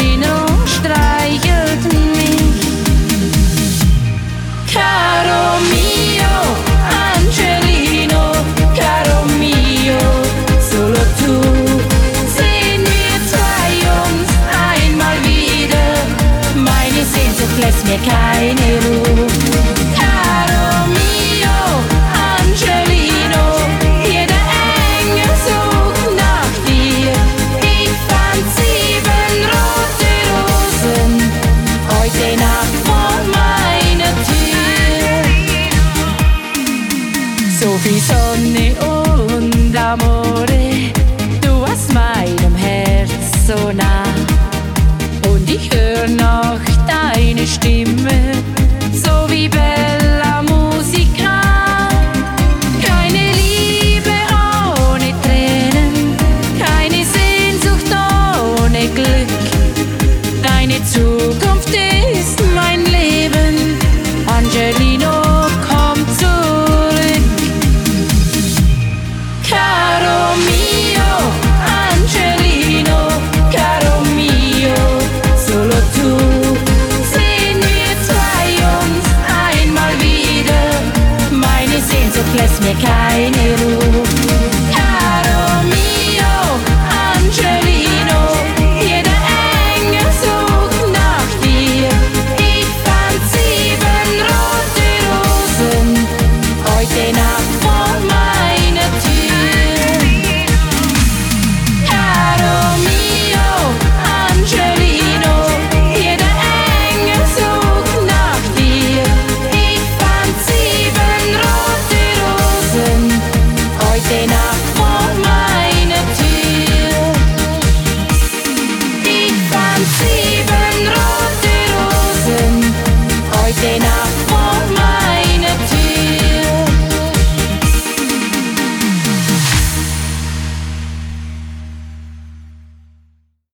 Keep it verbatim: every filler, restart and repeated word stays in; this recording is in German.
Angelino streichelt mich. Caro mio Angelino, caro mio, solo tu. Sehen wir zwei uns einmal wieder, meine Sehnsucht lässt mir keine Ruhe. Caro mio Angelino, jeder Engel sucht nach dir. Ich fand sieben rote Rosen heute Nacht vor meiner Tür. So viel Sonne und Amore, du warst meinem Herz so nah. Und ich hör noch deine Stimme, so wie Bella Musica. Keine Liebe ohne Tränen, keine Sehnsucht ohne Glück. Deine Zukunft